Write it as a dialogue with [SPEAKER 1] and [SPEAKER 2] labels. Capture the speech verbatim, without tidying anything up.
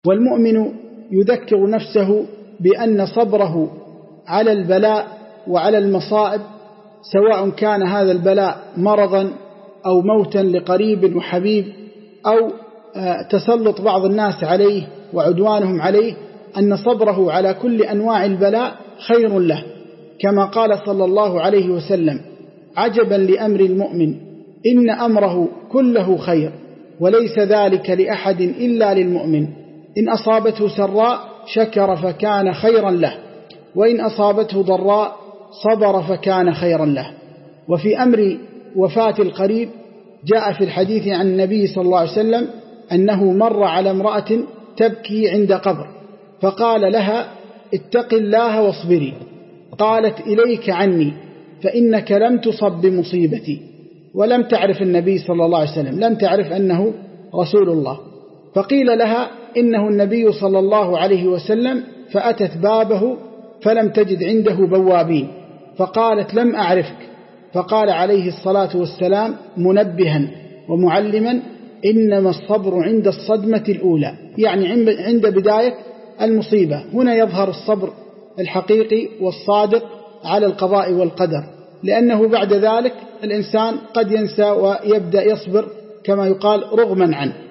[SPEAKER 1] والمؤمن يذكر نفسه بأن صبره على البلاء وعلى المصائب، سواء كان هذا البلاء مرضا أو موتا لقريب وحبيب أو تسلط بعض الناس عليه وعدوانهم عليه، أن صبره على كل أنواع البلاء خير له، كما قال صلى الله عليه وسلم: عجبا لأمر المؤمن إن أمره كله خير وليس ذلك لأحد إلا للمؤمن، إن أصابته سراء شكر فكان خيرا له، وإن أصابته ضراء صبر فكان خيرا له. وفي أمر وفاة القريب جاء في الحديث عن النبي صلى الله عليه وسلم أنه مر على امرأة تبكي عند قبر فقال لها: اتق الله واصبري. قالت: إليك عني فإنك لم تصب بمصيبتي. ولم تعرف النبي صلى الله عليه وسلم، لم تعرف أنه رسول الله. فقيل لها: إنه النبي صلى الله عليه وسلم، فأتت بابه فلم تجد عنده بوابين، فقالت: لم أعرفك. فقال عليه الصلاة والسلام منبها ومعلما: إنما الصبر عند الصدمة الأولى، يعني عند بداية المصيبة، هنا يظهر الصبر الحقيقي والصادق على القضاء والقدر، لأنه بعد ذلك الإنسان قد ينسى ويبدأ يصبر كما يقال رغما عنه.